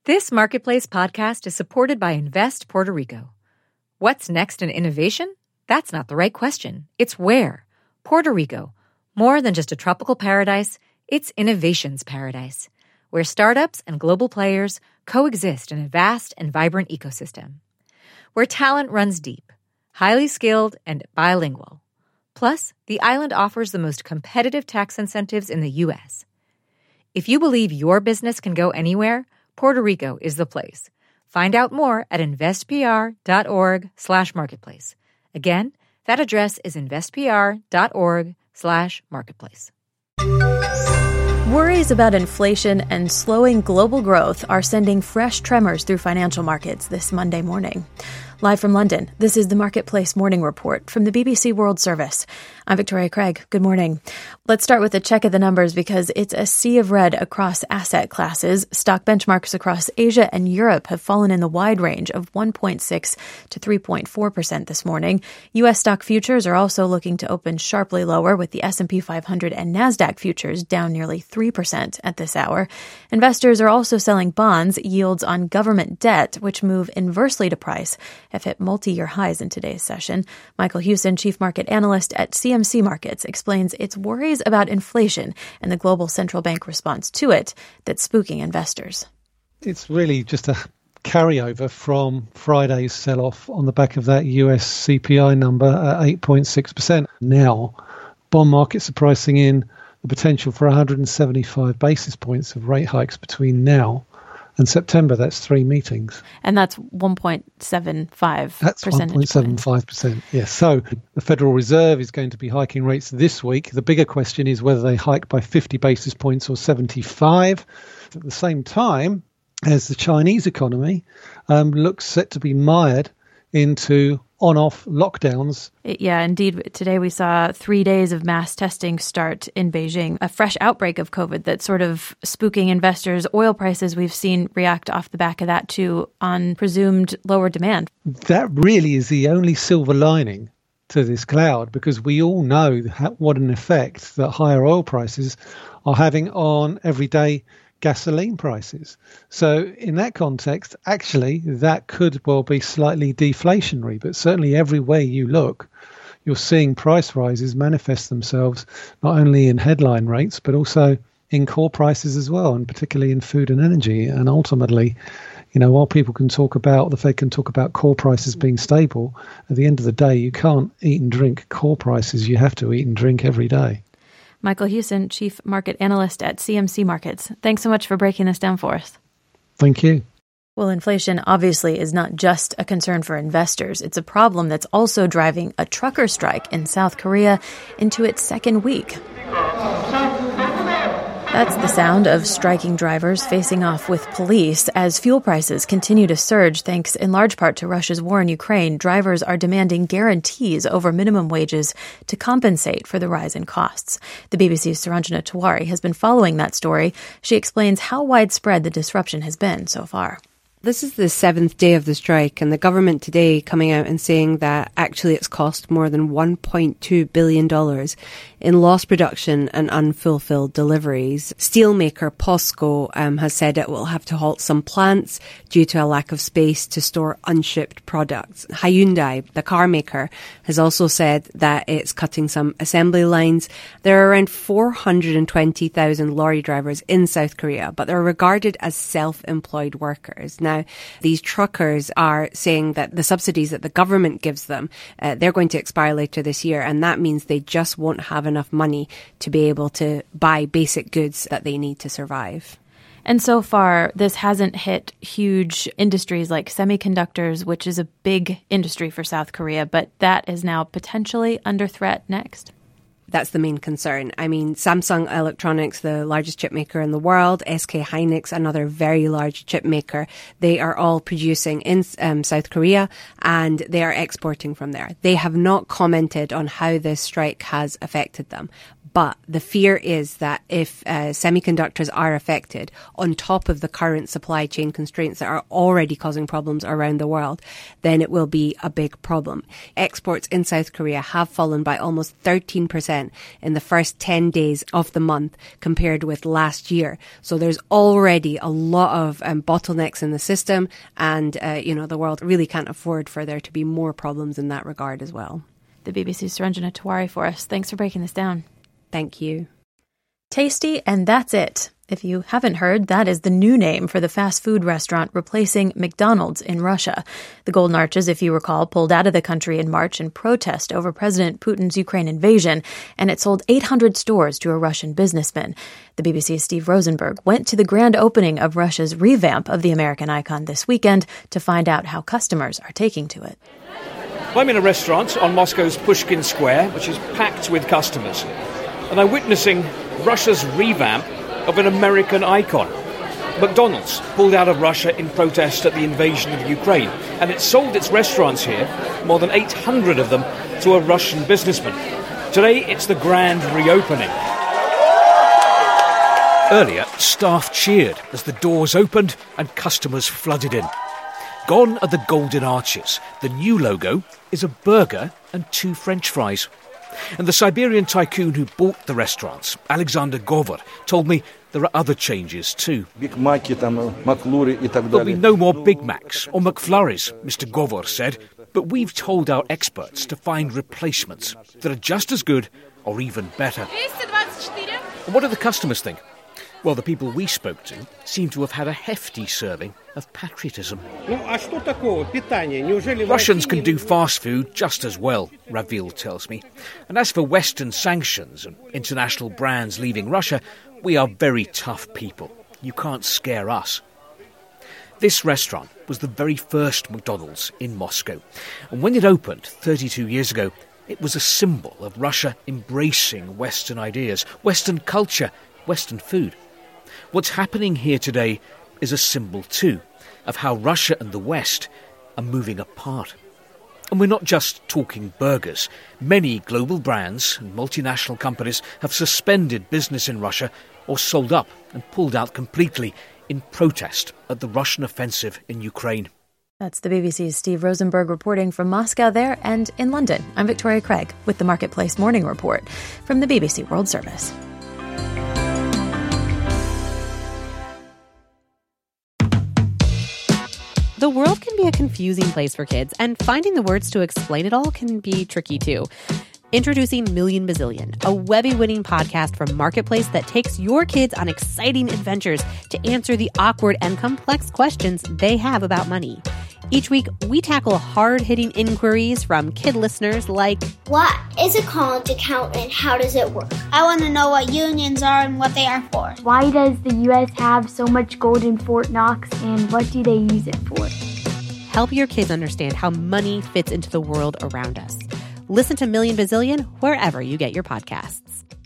This Marketplace podcast is supported by Invest Puerto Rico. What's next in innovation? That's not the right question. It's where. Puerto Rico. More than just a tropical paradise, it's innovation's paradise, where startups and global players coexist in a vast and vibrant ecosystem. Where talent runs deep, highly skilled, and bilingual. Plus, the island offers the most competitive tax incentives in the U.S. If you believe your business can go anywhere, Puerto Rico is the place. Find out more at investpr.org/marketplace. Again, that address is investpr.org/marketplace. Worries about inflation and slowing global growth are sending fresh tremors through financial markets this Monday morning. Live from London, this is the Marketplace Morning Report from the BBC World Service. I'm Victoria Craig. Good morning. Let's start with a check of the numbers because it's a sea of red across asset classes. Stock benchmarks across Asia and Europe have fallen in the wide range of 1.6 to 3.4% this morning. U.S. stock futures are also looking to open sharply lower, with the S&P 500 and NASDAQ futures down nearly 3% at this hour. Investors are also selling bonds. Yields on government debt, which move inversely to price, have hit multi-year highs in today's session. Michael Hewson, chief market analyst at CMC Markets, explains it's worries about inflation and the global central bank response to it that's spooking investors. It's really just a carryover from Friday's sell-off on the back of that US CPI number at 8.6%. Now, bond markets are pricing in the potential for 175 basis points of rate hikes between now and September. That's 3 meetings. And that's 1.75%. That's 1.75%, yes. So the Federal Reserve is going to be hiking rates this week. The bigger question is whether they hike by 50 basis points or 75. At the same time as the Chinese economy looks set to be mired into on-off lockdowns. Yeah, indeed. Today we saw 3 days of mass testing start in Beijing, a fresh outbreak of COVID that's sort of spooking investors. Oil prices we've seen react off the back of that too on presumed lower demand. That really is the only silver lining to this cloud, because we all know what an effect that higher oil prices are having on everyday gasoline prices. So in that context, actually, that could well be slightly deflationary, but certainly everywhere you look, you're seeing price rises manifest themselves not only in headline rates, but also in core prices as well, and particularly in food and energy. And ultimately, while people can talk about, the Fed can talk about core prices being stable, at the end of the day, you can't eat and drink core prices. You have to eat and drink every day. Michael Hewson, chief market analyst at CMC Markets. Thanks so much for breaking this down for us. Thank you. Well, inflation obviously is not just a concern for investors. It's a problem that's also driving a trucker strike in South Korea into its second week. That's the sound of striking drivers facing off with police. As fuel prices continue to surge, thanks in large part to Russia's war in Ukraine, drivers are demanding guarantees over minimum wages to compensate for the rise in costs. The BBC's Suranjana Tiwari has been following that story. She explains how widespread the disruption has been so far. This is the 7th day of the strike, and the government today coming out and saying that actually it's cost more than $1.2 billion in lost production and unfulfilled deliveries. Steelmaker POSCO has said it will have to halt some plants due to a lack of space to store unshipped products. Hyundai, the car maker, has also said that it's cutting some assembly lines. There are around 420,000 lorry drivers in South Korea, but they're regarded as self-employed workers. Now, these truckers are saying that the subsidies that the government gives them, they're going to expire later this year, and that means they just won't have enough money to be able to buy basic goods that they need to survive. And so far, this hasn't hit huge industries like semiconductors, which is a big industry for South Korea, but that is now potentially under threat next. That's the main concern. I mean, Samsung Electronics, the largest chip maker in the world, SK Hynix, another very large chip maker, they are all producing in South Korea and they are exporting from there. They have not commented on how this strike has affected them. But the fear is that if semiconductors are affected, on top of the current supply chain constraints that are already causing problems around the world, then it will be a big problem. Exports in South Korea have fallen by almost 13% 20% in the first 10 days of the month compared with last year. So there's already a lot of bottlenecks in the system, and, the world really can't afford for there to be more problems in that regard as well. The BBC's Suranjana Tewari for us. Thanks for breaking this down. Thank you. Tasty, and that's it. If you haven't heard, that is the new name for the fast food restaurant replacing McDonald's in Russia. The Golden Arches, if you recall, pulled out of the country in March in protest over President Putin's Ukraine invasion, and it sold 800 stores to a Russian businessman. The BBC's Steve Rosenberg went to the grand opening of Russia's revamp of the American icon this weekend to find out how customers are taking to it. I'm in a restaurant on Moscow's Pushkin Square, which is packed with customers, and I'm witnessing Russia's revamp of an American icon. McDonald's pulled out of Russia in protest at the invasion of Ukraine, and it sold its restaurants here, more than 800 of them, to a Russian businessman. Today, it's the grand reopening. Earlier, staff cheered as the doors opened and customers flooded in. Gone are the Golden Arches. The new logo is a burger and 2 French fries. And the Siberian tycoon who bought the restaurants, Alexander Govor, told me there are other changes too. There'll be no more Big Macs or McFlurries, Mr. Govor said, but we've told our experts to find replacements that are just as good or even better. And what do the customers think? Well, the people we spoke to seem to have had a hefty serving of patriotism. Russians can do fast food just as well, Ravil tells me. And as for Western sanctions and international brands leaving Russia, we are very tough people. You can't scare us. This restaurant was the very first McDonald's in Moscow. And when it opened 32 years ago, it was a symbol of Russia embracing Western ideas, Western culture, Western food. What's happening here today is a symbol, too, of how Russia and the West are moving apart. And we're not just talking burgers. Many global brands and multinational companies have suspended business in Russia or sold up and pulled out completely in protest at the Russian offensive in Ukraine. That's the BBC's Steve Rosenberg reporting from Moscow there, and in London, I'm Victoria Craig with the Marketplace Morning Report from the BBC World Service. The world can be a confusing place for kids, and finding the words to explain it all can be tricky too. Introducing Million Bazillion, a Webby-winning podcast from Marketplace that takes your kids on exciting adventures to answer the awkward and complex questions they have about money. Each week, we tackle hard-hitting inquiries from kid listeners like, what is a college account and how does it work? I want to know what unions are and what they are for. Why does the U.S. have so much gold in Fort Knox, and what do they use it for? Help your kids understand how money fits into the world around us. Listen to Million Bazillion wherever you get your podcasts.